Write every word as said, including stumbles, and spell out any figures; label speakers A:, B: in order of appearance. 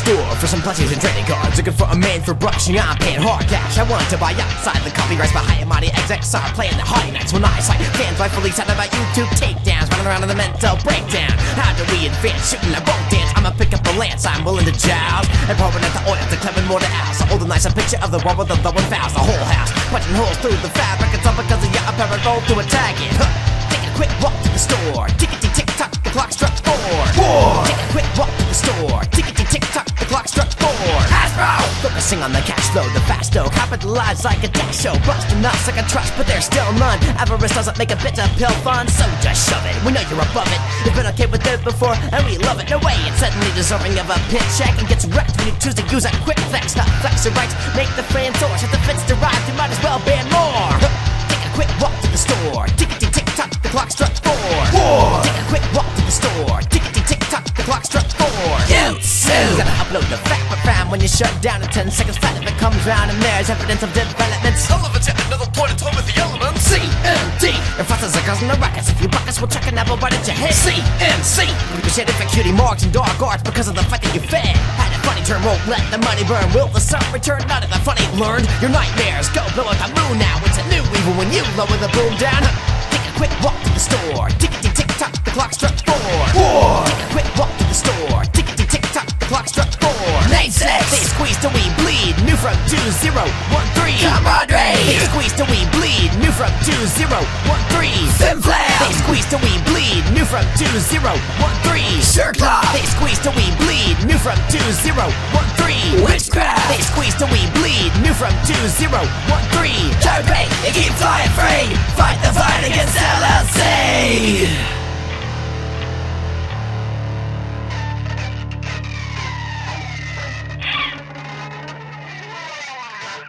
A: store for some plushies and trading cards. Looking for a man for brushing, I'm paying hard cash. I want to buy outside the copyrights behind Mighty X X R playing the Hardy Nights when I sight fans rightfully sad about YouTube takedowns, running around in the mental breakdown. How do we advance? Shooting a boat dance. I'ma pick up a lance, I'm willing to joust and pouring at the oil to clever more to ounce. Hold a nice a picture of the one with the low and fouls, the whole house punching holes through the fabric. It's all because of your apparent roll to attack it. Huh. Take a quick walk to the store. Tickety tick tock, the clock struck four. Four. Take a quick walk to the store. Tickety tick tock, the clock struck four. Hasbro! Focusing on the cash flow, the fast dough. Capitalize like a tech show. Busting us like a trust, but there's still none. Avarice doesn't make a bit of pill fun, so just shove it. We know you're above it. You've been okay with it before, and we love it. No way, it's suddenly deserving of a pit check and gets wrecked when you choose to use a quick flex. Not flex your rights, make the fan source. If the fits derived, you might as well ban more. Take a quick walk to the store. Tickety tick tock, the clock struck four. Four. Take a quick walk to the store. Tickety tick tock, the clock struck four. You soon gotta upload the fact but fam when you shut down in ten seconds flat if it comes round and there's evidence of developments.
B: All of it's yet another point in time with the elements.
A: C M D. Your fusses are causing the ruckus. If you buckets, we'll chuck an apple right at your head. C M C. Ricocheted for cutie marks and dark arts because of the fight that you fed. Had a funny turn, won't let the money burn. Will the sun return? None of the funny learned. Your nightmares go blow out the moon now. It's a new evil when you lower the boom down. Take a quick walk to the store. Tickety tick tock, the clock struck four. Four. Take a quick walk to the store. Tickety tick tock, the clock struck four. Nine six. They squeeze till we bleed. New from two zero one three.
B: Camaraderie.
A: They squeeze till we bleed. New from two zero one three.
B: Simflam.
A: They squeeze till we bleed. New from two zero one three.
B: Circla.
A: They squeeze till we bleed. New from two zero one three.
B: Witchcraft.
A: They squeeze till we bleed. New from two zero one three.
B: Turn pink, you keep flying free. Fight the fight against L L C.